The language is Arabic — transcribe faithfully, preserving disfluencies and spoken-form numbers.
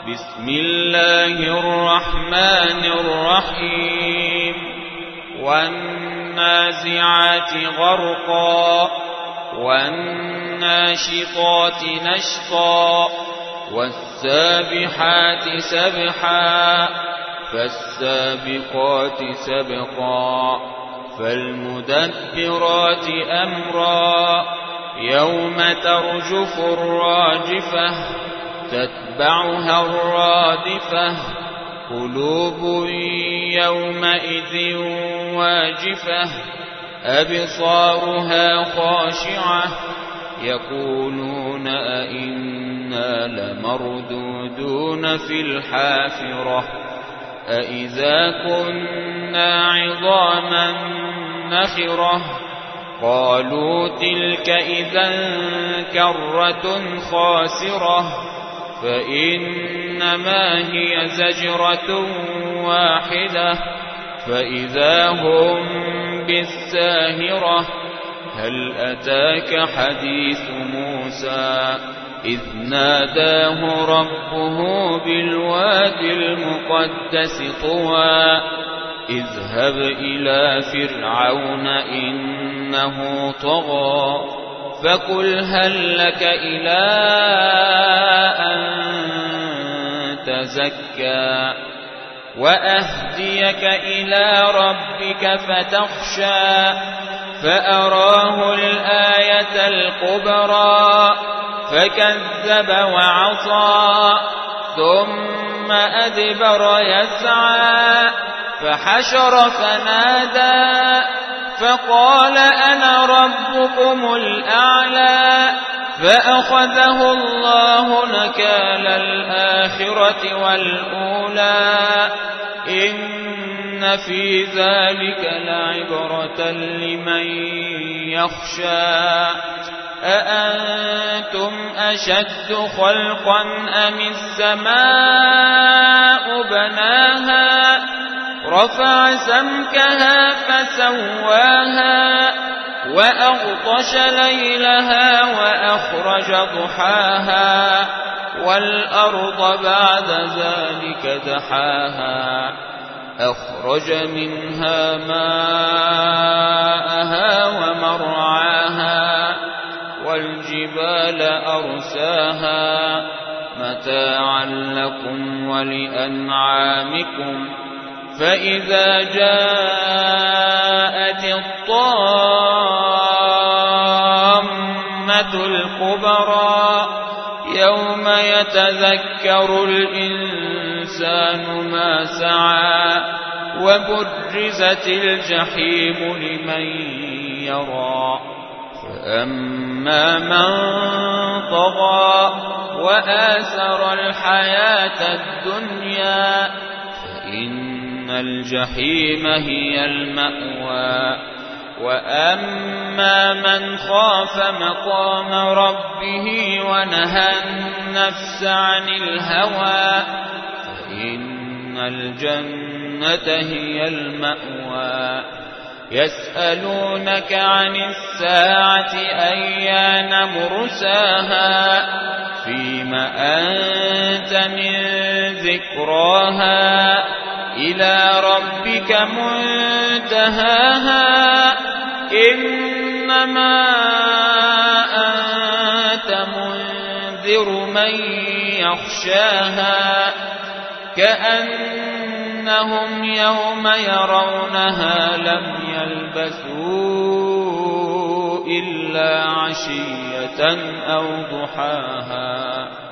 بسم الله الرحمن الرحيم والنازعات غرقا والناشطات نشطا والسابحات سبحا فالسابقات سبقا فالمدبرات أمرا يوم ترجف الراجفة تتبعها الرادفة قلوب يومئذ واجفة أبصارها خاشعة يقولون أئنا لمردودون في الحافرة أئذا كنا عظاما نخرة قالوا تلك إذا كرة خاسرة فإنما هي زجرة واحدة فإذا هم بالساهرة هل أتاك حديث موسى إذ ناداه ربه بالواد المقدس طوى اذهب إلى فرعون إنه طغى فقل هل لك إلى أن تزكى وأهديك إلى ربك فتخشى فأراه الآية الكبرى فكذب وعصى ثم أدبر يسعى فحشر فنادى فقال أنا ربكم الأعلى فأخذه الله نكال الآخرة والأولى إن في ذلك لعبرة لمن يخشى أأنتم أشد خلقا أم السماء بناها رفع سمكها فسواها وأغطش ليلها وأخرج ضحاها والأرض بعد ذلك دحاها أخرج منها ماءها ومرعاها والجبال أرساها متاعا لكم ولأنعامكم فإذا جاءت الطامة الكبرى يوم يتذكر الإنسان ما سعى وبرزت الجحيم لمن يرى فأما من طغى وآثر الحياة الدنيا فإن الجحيم هي المأوى وأما من خاف مقام ربه ونهى النفس عن الهوى فإن الجنة هي المأوى يسألونك عن الساعة أيان مرساها فيم أنت من ذكراها إلى ربك منتهاها إنما أنت منذر من يخشاها كأنهم يوم يرونها لم يلبثوا إلا عشية أو ضحاها.